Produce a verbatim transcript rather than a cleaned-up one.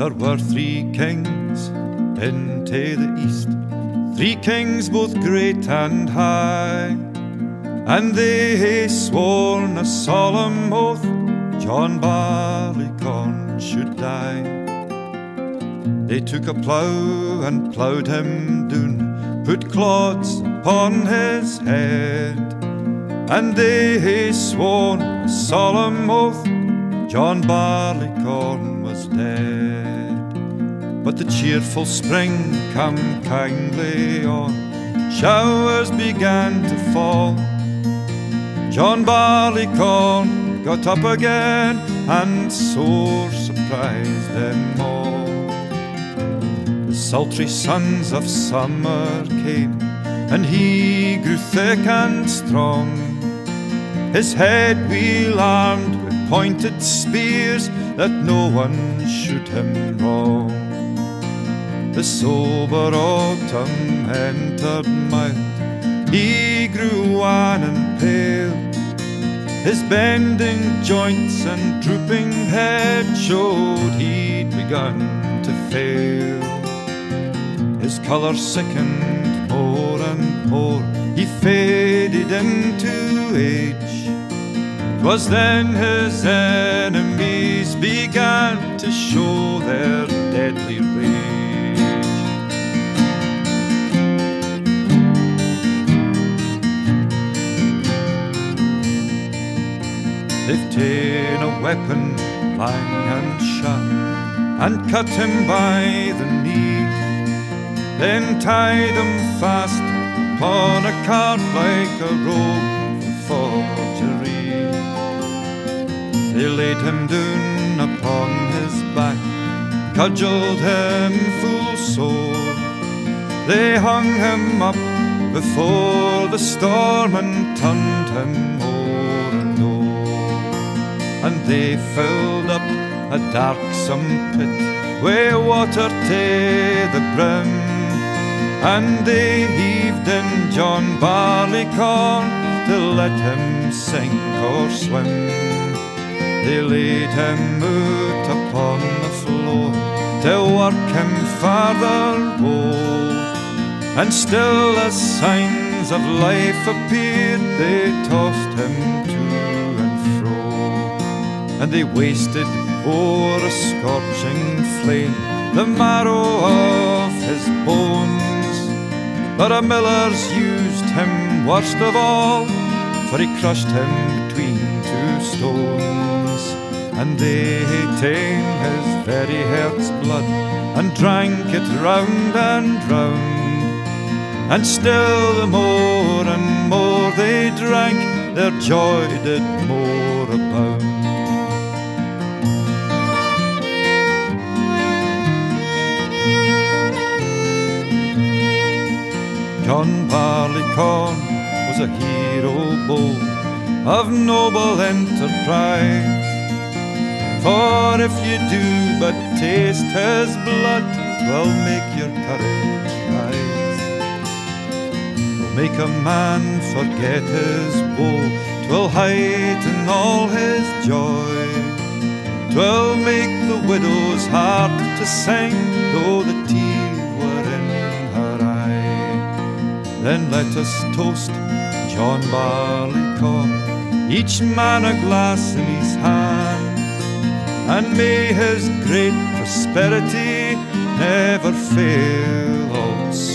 There were three kings into the east, three kings both great and high, and they sworn a solemn oath John Barleycorn should die. They took a plough and ploughed him down, put clods upon his head, and they sworn a solemn oath John Barleycorn was dead. But the cheerful spring came kindly on, showers began to fall. John Barleycorn got up again and sore surprised them all. The sultry suns of summer came, and he grew thick and strong, his head weel armed with pointed spears, that no one shoot him wrong. The sober autumn entered mild, he grew wan and pale, his bending joints and drooping head showed he'd begun to fail. His colour sickened more and more, he faded into age. 'Twas then his enemies began to show their deadly rage. They've ta'en a weapon lang and sharp, and cut him by the knee, then tied him fast upon a cart like a rope for forgery. They laid him down upon his back, cudgelled him full sore. They hung him up before the storm and turned him o'er and o'er. And they filled up a darksome pit wi' water to the brim, and they heaved in John Barleycorn to let him sink or swim. They laid him out upon the floor to work him farther woe, and still as signs of life appeared, they tossed him to and fro. And they wasted o'er a scorching flame the marrow of his bones, but a miller's used him worst of all, for he crushed him between two stones. And they ta'en his very heart's blood and drank it round and round, and still the more and more they drank, their joy did more abound. John Barleycorn was a hero bold, of noble enterprise, for if you do but taste his blood, 'twill make your courage rise. 'Twill make a man forget his woe, 'twill heighten all his joy, 'twill make the widow's heart to sing, though the tear were in her eye. Then let us toast John Barleycorn, each man a glass in his hand, and may his great prosperity never fail us.